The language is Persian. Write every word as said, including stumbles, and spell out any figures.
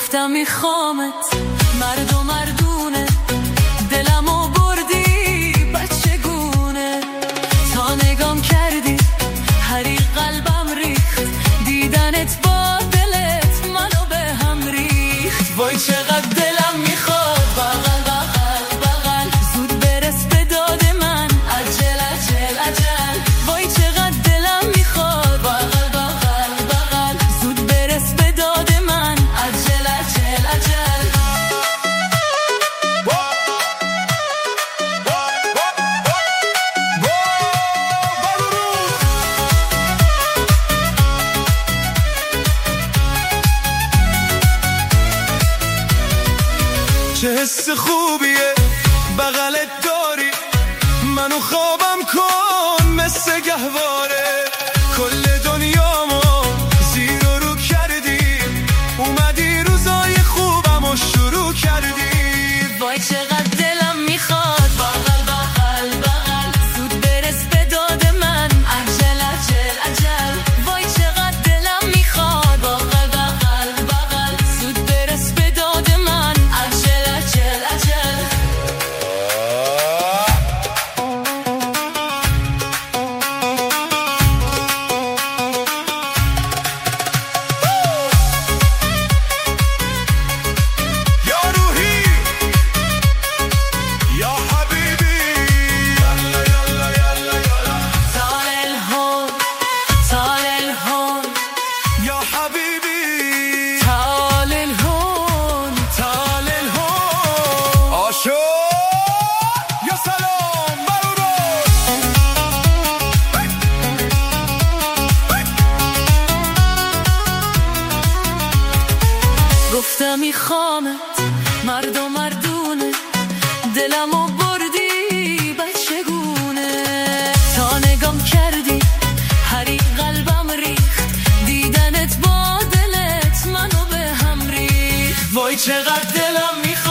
گفتم میخوامت مرد و مردونه، دلمو بردی بچگونه، تا نگام کردی حریق قلبم ریخت، دیدنت با دلت منو به هم ریخت. وای چقدر دلم میخواد بغل بغل بغل، زود برس به داد من، عجل عجل عجل. وای چقدر دلم میخواد بغل بغل بغل، زود برس به داد من، عجل عجل عجل. چه حس خوبیه بغلت داری، منو خوابم کن مثل گهواره، کل دنیامو زیر و رو کردی، اومدی روزای خوبمو شروع کردی. وای چقدر دلم میخواد بغل بغل بغل، زود برس به داد من، عجل عجل عجل. وای چقدر دلم میخواد بغل بغل بغل، زود برس به داد من، عجل عجل عجل. یا روحی یا حبیبی، یلا یلا یلا یلا. طال الهون طال الهون یا حبیبی طال الهون. طال الهون. آشو یا سلام برورو. گفتم میخوامت مرد و مردونه، دلمو بردی بچگونه، تا نگام کردی حریق قلبم ریخت، دیدنت با دلت منو به هم ریخت. وای چقدر دلم میخواد